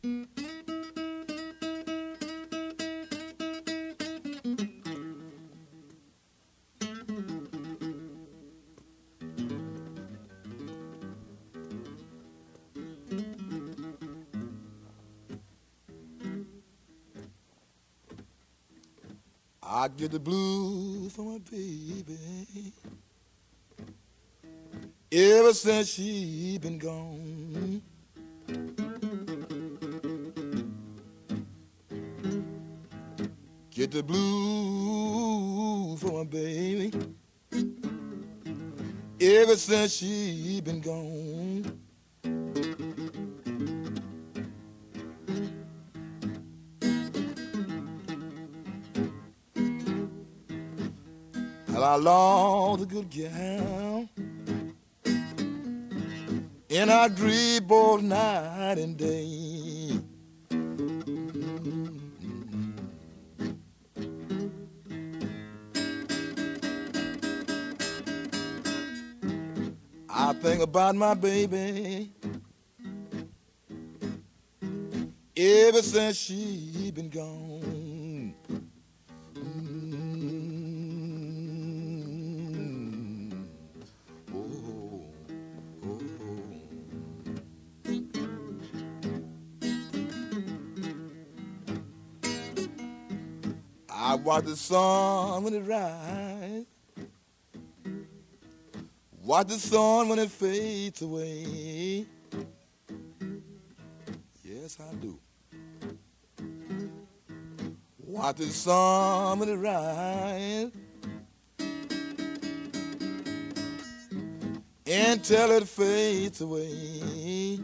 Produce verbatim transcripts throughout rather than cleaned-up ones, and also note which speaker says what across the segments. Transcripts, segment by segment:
Speaker 1: I get the blues for my baby ever since she been gone. Get the blues for my baby ever since she been gone. Well, I lost a good gal, and I dream both night and day. I think about my baby ever since she been gone. I watch the sun when it rise, watch the sun when it fades away. Yes, I do. Watch the sun when it rise until it fades away.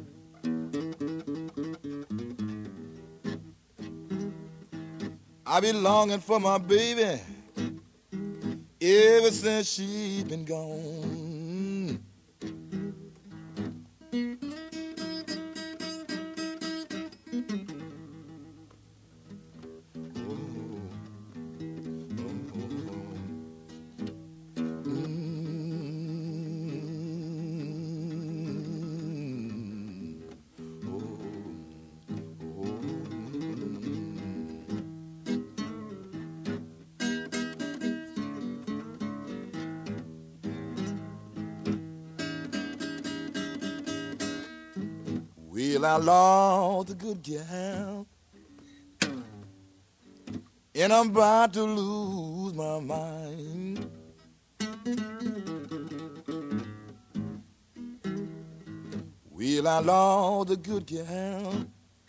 Speaker 1: I be longing for my baby ever since she been gone. Well, I lost a good gal, and I'm about to lose my mind. Well, I lost a good gal,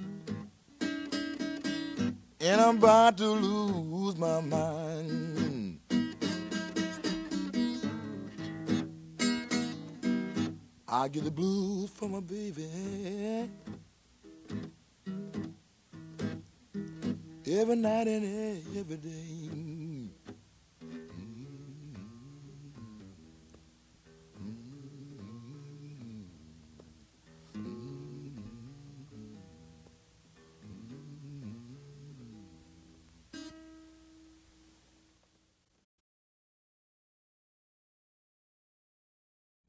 Speaker 1: and I'm about to lose my mind. I get the blues for my baby every night and every day.